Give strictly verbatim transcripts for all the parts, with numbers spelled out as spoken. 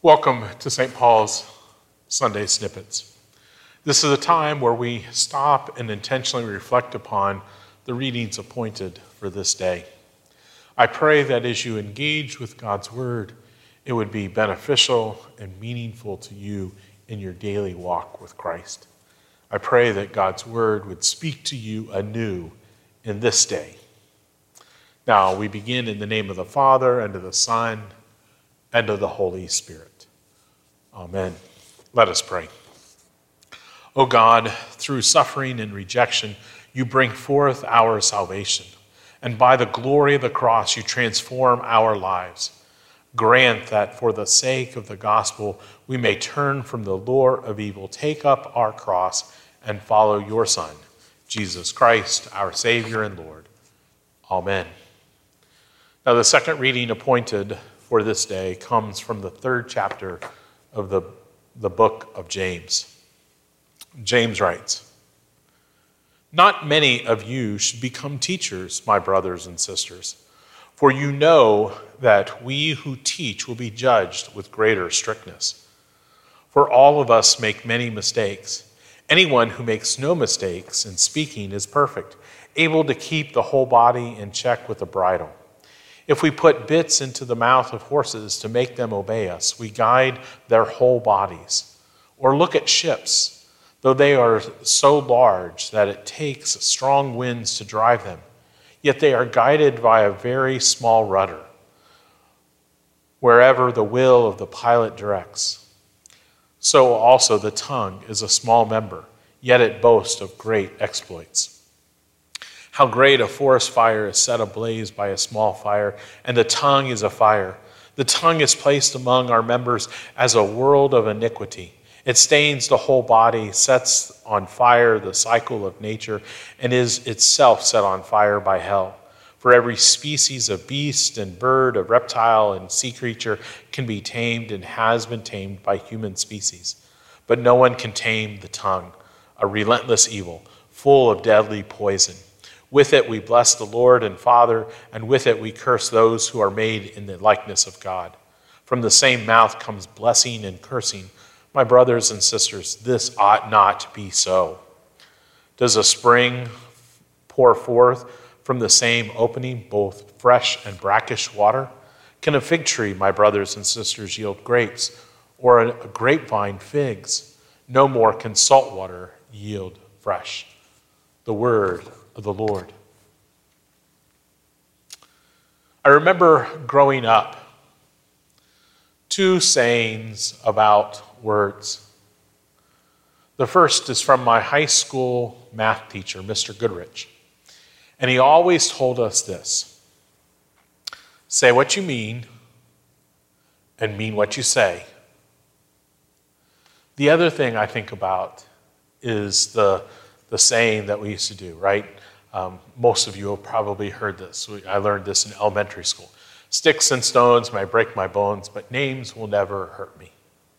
Welcome to Saint Paul's Sunday Snippets. This is a time where we stop and intentionally reflect upon the readings appointed for this day. I pray that as you engage with God's Word, it would be beneficial and meaningful to you in your daily walk with Christ. I pray that God's Word would speak to you anew in this day. Now we begin in the name of the Father, and of the Son, and of the Holy Spirit. Amen. Let us pray. O God, through suffering and rejection, you bring forth our salvation, and by the glory of the cross, you transform our lives. Grant that for the sake of the gospel, we may turn from the lure of evil, take up our cross, and follow your Son, Jesus Christ, our Savior and Lord. Amen. Now, the second reading appointed for this day comes from the third chapter of the, the book of James. James writes, "Not many of you should become teachers, my brothers and sisters, for you know that we who teach will be judged with greater strictness. For all of us make many mistakes. Anyone who makes no mistakes in speaking is perfect, able to keep the whole body in check with a bridle. If we put bits into the mouth of horses to make them obey us, we guide their whole bodies. Or look at ships, though they are so large that it takes strong winds to drive them, yet they are guided by a very small rudder, wherever the will of the pilot directs. So also the tongue is a small member, yet it boasts of great exploits. How great a forest fire is set ablaze by a small fire, and the tongue is a fire. The tongue is placed among our members as a world of iniquity. It stains the whole body, sets on fire the cycle of nature, and is itself set on fire by hell. For every species of beast and bird, of reptile and sea creature can be tamed and has been tamed by human species. But no one can tame the tongue, a relentless evil, full of deadly poison. With it we bless the Lord and Father, and with it we curse those who are made in the likeness of God. From the same mouth comes blessing and cursing. My brothers and sisters, this ought not to be so. Does a spring pour forth from the same opening both fresh and brackish water? Can a fig tree, my brothers and sisters, yield grapes, or a grapevine figs? No more can salt water yield fresh. The word of the Lord. I remember growing up, two sayings about words. The first is from my high school math teacher, Mister Goodrich. And he always told us this: say what you mean and mean what you say. The other thing I think about is the, the saying that we used to do, right? Um, most of you have probably heard this. We, I learned this in elementary school. Sticks and stones may break my bones, but names will never hurt me.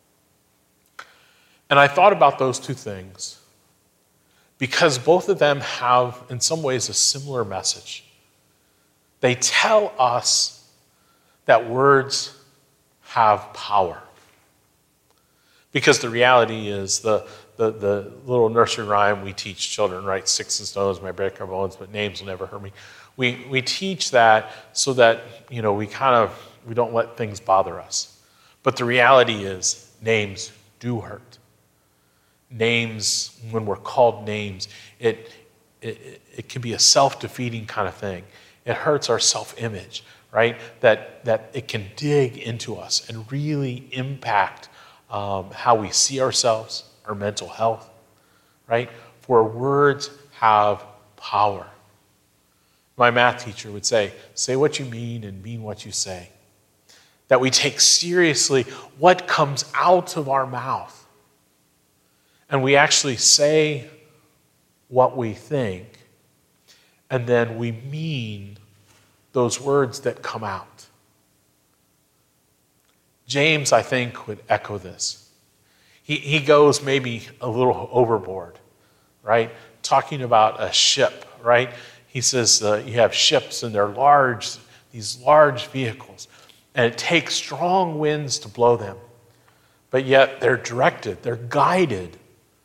And I thought about those two things because both of them have, in some ways, a similar message. They tell us that words have power. Because the reality is, the, the, the little nursery rhyme we teach children, right? Sticks and stones may break our bones, but names will never hurt me. We, we teach that so that, you know, we kind of, we don't let things bother us. But the reality is, names do hurt. Names, when we're called names, it, it, it can be a self-defeating kind of thing. It hurts our self-image, right? That, that it can dig into us and really impact um, how we see ourselves, our mental health, right? For words have power. My math teacher would say, say what you mean and mean what you say. That we take seriously what comes out of our mouth. And we actually say what we think, and then we mean those words that come out. James, I think, would echo this. He, he goes maybe a little overboard, right? Talking about a ship, right? He says uh, you have ships and they're large, these large vehicles, and it takes strong winds to blow them. but yet they're directed, they're guided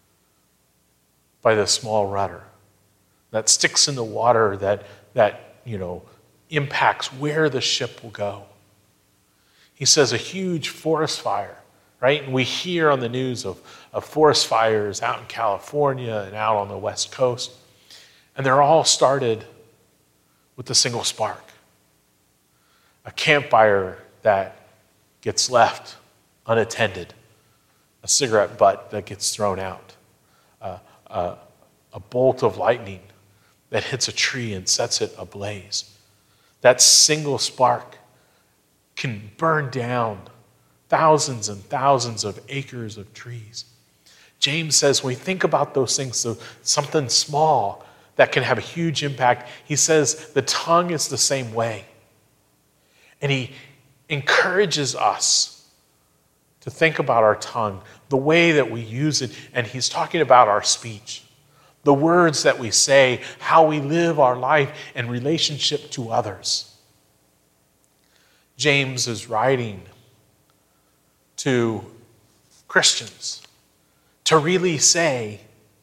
by the small rudder that sticks in the water that, that you know, impacts where the ship will go. He says a huge forest fire, right? And we hear on the news of, of forest fires out in California and out on the West Coast. And they're all started with a single spark. A campfire that gets left unattended. A cigarette butt that gets thrown out. Uh, uh, a bolt of lightning that hits a tree and sets it ablaze. That single spark can burn down thousands and thousands of acres of trees. James says when we think about those things, so something small that can have a huge impact, he says the tongue is the same way. And he encourages us to think about our tongue, the way that we use it, and he's talking about our speech, the words that we say, how we live our life in relationship to others. James is writing to Christians to really say,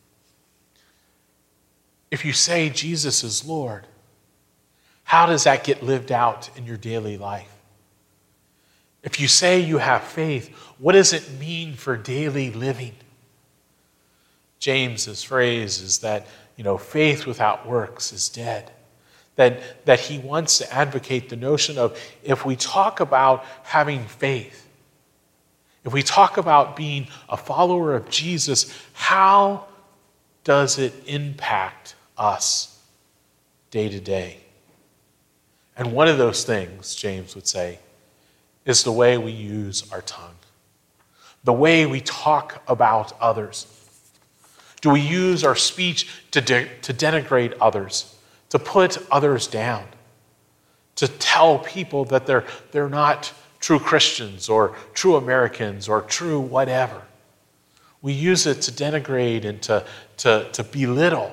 if you say Jesus is Lord, how does that get lived out in your daily life? If you say you have faith, what does it mean for daily living? James's phrase is that, you know, faith without works is dead. That, that he wants to advocate the notion of if we talk about having faith, if we talk about being a follower of Jesus, how does it impact us day to day? And one of those things, James would say, is the way we use our tongue, the way we talk about others. Do we use our speech to, de- to denigrate others? To put others down, to tell people that they're, they're not true Christians or true Americans or true whatever. We use it to denigrate and to, to, to belittle.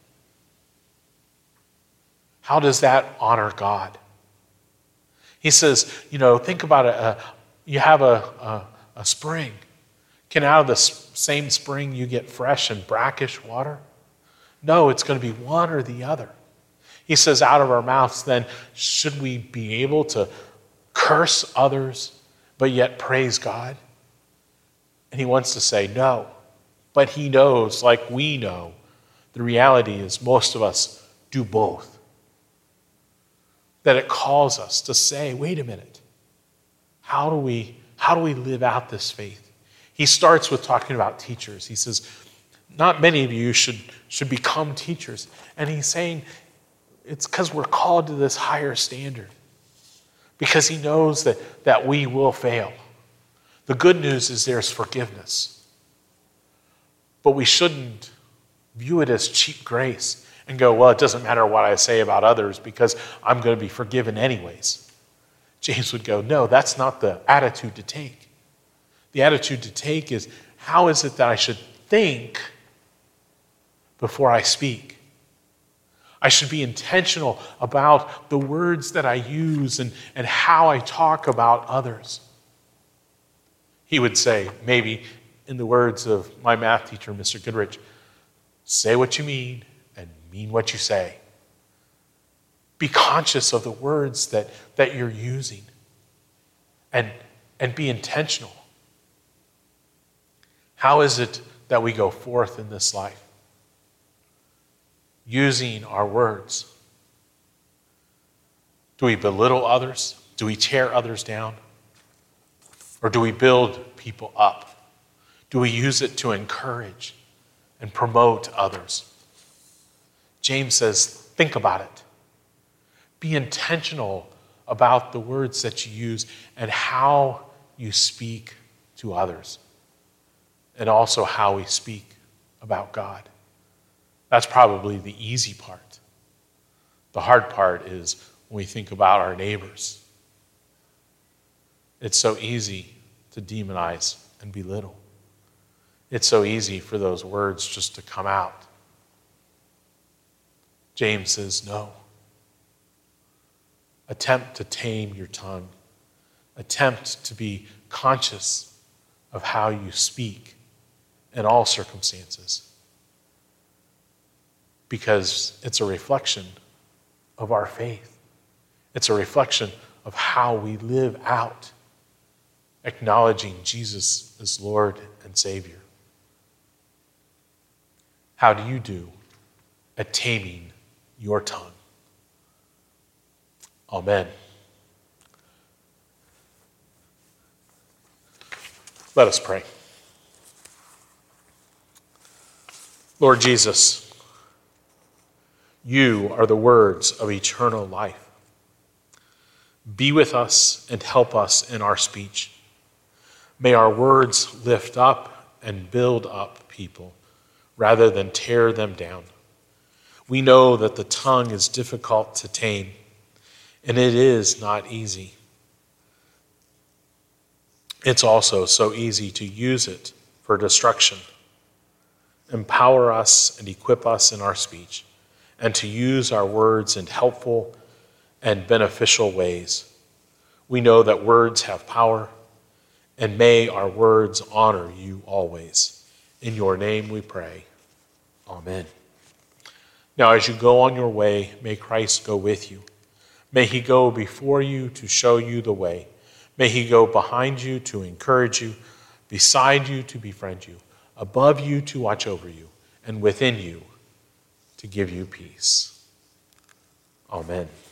How does that honor God? He says, you know, think about it. Uh, you have a, a, a spring. Can out of the same spring you get fresh and brackish water? No, it's going to be one or the other. He says, out of our mouths, then, should we be able to curse others, but yet praise God? And he wants to say no. But he knows, like we know, the reality is most of us do both. That it calls us to say, wait a minute, how do we, how do we live out this faith? He starts with talking about teachers. He says, not many of you should, should become teachers. And he's saying, it's because we're called to this higher standard. Because he knows that, that we will fail. The good news is there's forgiveness. But we shouldn't view it as cheap grace and go, well, it doesn't matter what I say about others because I'm going to be forgiven anyways. James would go, no, that's not the attitude to take. The attitude to take is, how is it that I should think before I speak? I should be intentional about the words that I use and, and how I talk about others. He would say, maybe in the words of my math teacher, Mister Goodrich, say what you mean and mean what you say. Be conscious of the words that, that you're using and, and be intentional. How is it that we go forth in this life? Using our words. Do we belittle others? Do we tear others down? Or do we build people up? Do we use it to encourage and promote others? James says, think about it. Be intentional about the words that you use and how you speak to others, and also how we speak about God. That's probably the easy part. The hard part is when we think about our neighbors. It's so easy to demonize and belittle. It's so easy for those words just to come out. James says, no. Attempt to tame your tongue. Attempt to be conscious of how you speak in all circumstances, because it's a reflection of our faith. It's a reflection of how we live out, acknowledging Jesus as Lord and Savior. How do you do at taming your tongue? Amen. Let us pray. Lord Jesus, you are the words of eternal life. Be with us and help us in our speech. May our words lift up and build up people rather than tear them down. We know that the tongue is difficult to tame, and it is not easy. It's also so easy to use it for destruction. Empower us and equip us in our speech, and to use our words in helpful and beneficial ways. We know that words have power, and may our words honor you always. In your name we pray. Amen. Now, as you go on your way, may Christ go with you. May he go before you to show you the way. May he go behind you to encourage you, beside you to befriend you, above you to watch over you, and within you to give you peace. Amen.